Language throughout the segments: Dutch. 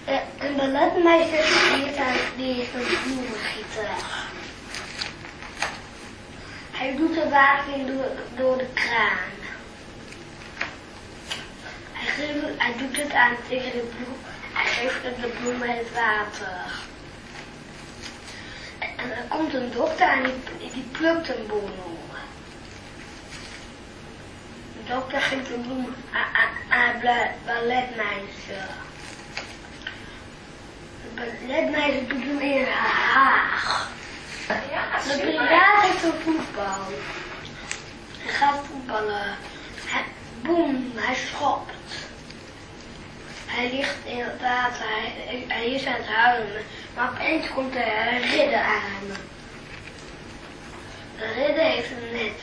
Een balletmeester die is een bloemengieter. Hij doet de water in door de kraan. Hij doet het aan tegen de bloem. Hij geeft de bloemen het water. En er komt een dokter en die plukt een boom. De dokter geeft de bloem aan het balletmeisje. De balletmeisje doet hem in haar haar. De piraat heeft een voetbal. Hij gaat voetballen. Boem, hij schopt. Hij ligt in het water, hij is aan het huilen. Maar opeens komt er een ridder aan. De ridder heeft een net.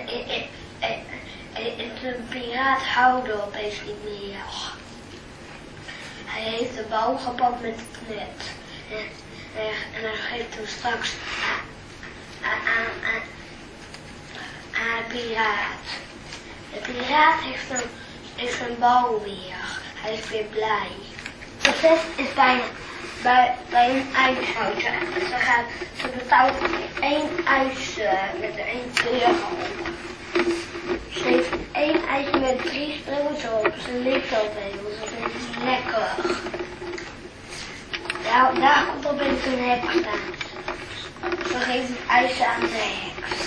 En de piraat houden opeens niet meer. Hij heeft de bal gepakt met het net. En hij geeft hem straks aan de piraat. De piraat heeft zijn bal weer. Hij is weer blij. De vet is bij een ijshoutje. Ze betaalt 1 ijs met 1 euro. Ze heeft 1 ijs met 3 sprookjes op. Ze likt dat even. Ze vindt het lekker. Daar komt opeens een heks staan. Ze geeft het ijs aan de heks.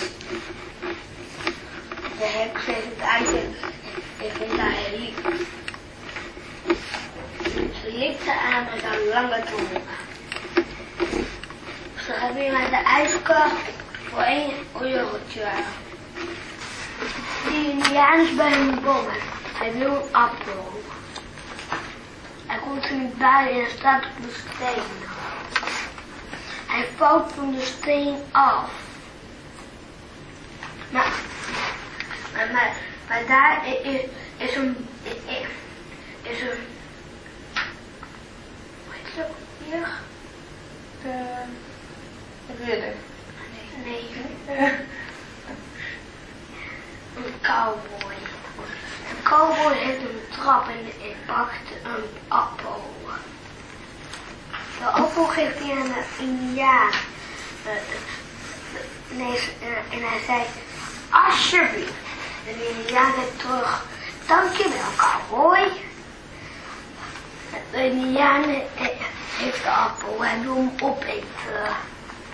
De heks heeft het ijs en vindt haar heel lief. Ze likt haar aan met haar lange tong. Ze gaat weer naar de ijskast voor 1 eurotje. Die indiaan is bij een boom. Hij wil een appel. Hij komt er niet bij en staat op de steen. Hij valt van de steen af. Maar daar is een hoe heet het ook hier? Ridder. Nee. Een cowboy. Een cowboy heeft een trap en pakt een appel. De appel geeft hij aan de indiaan. En hij zei, alsjeblieft. En de indiaan zegt terug, dankjewel cowboy. De indiaan heeft de appel en wil hem opeten.